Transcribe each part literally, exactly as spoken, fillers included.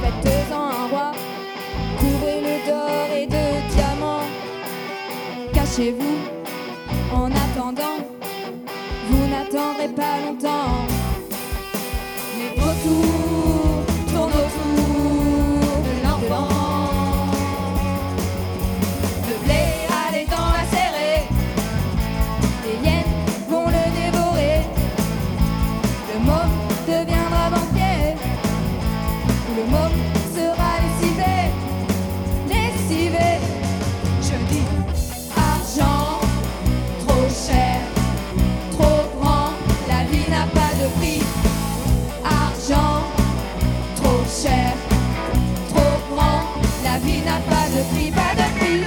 faites-en un roi, couvrez-le d'or et de diamants. Cachez-vous en attendant, vous n'attendrez pas longtemps. Mais autour, tourne autour de l'enfant. Le blé, allez dans la serrée, les hyènes vont le dévorer. Le môme deviendra banquier, le môme sera lessivé, lessivé. Je dis argent, trop cher, trop grand, la vie n'a pas de prix. Argent, trop cher, trop grand, la vie n'a pas de prix, pas de prix.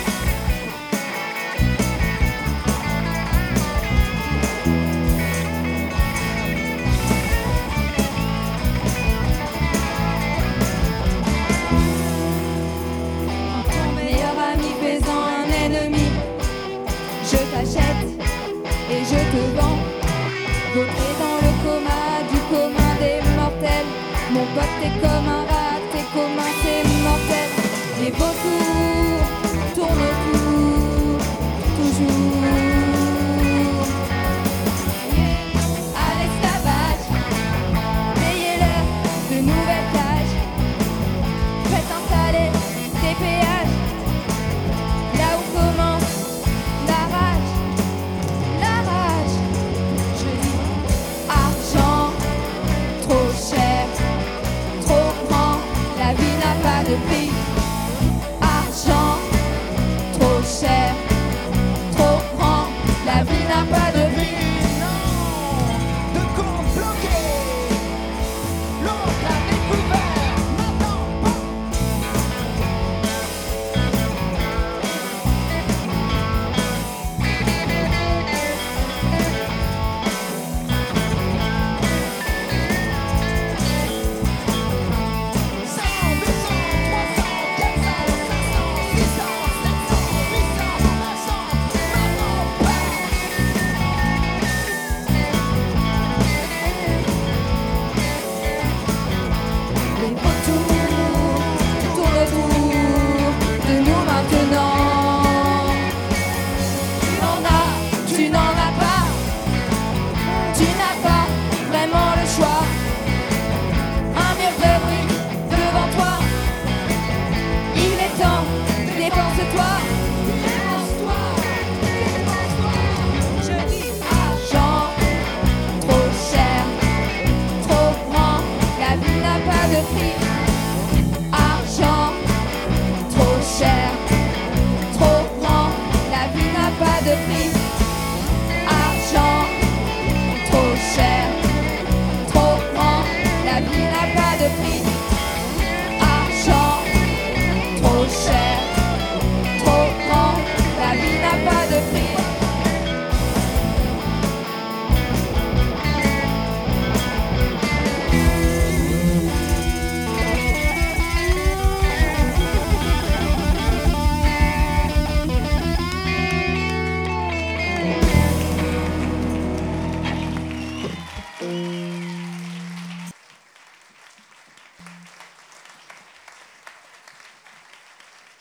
Ton meilleur ami faisant un ennemi, je t'achète et je te vends. Voter dans le coma du commun des mortels. Mon pote, t'es comme un rat, t'es commun, c'est mortel. Les vautours tournent autour, toujours. À l'esclavage, payez-leur de nouvelles cages. Faites installer des péages, là où commence la rage, la rage. Je dis argent, trop cher, trop grand, la vie n'a pas de prix. Argent, trop cher, trop grand, la vie n'a pas de prix. De quoi bloquer, l'autre a découvert, maintenant pas. cent, deux cents, trois cents, quatre cents, cinq cents, six cents, sept cents, huit cents, neuf cents, maintenant pas. Les vautours tournent autour de nous maintenant. Tu en as, tu n'en as pas, tu n'as pas vraiment le choix. Un mur de briques devant toi, il est temps, dépense-toi. Dépense-toi, dépense-toi. Je dis argent, trop cher, trop grand, la vie n'a pas de prix.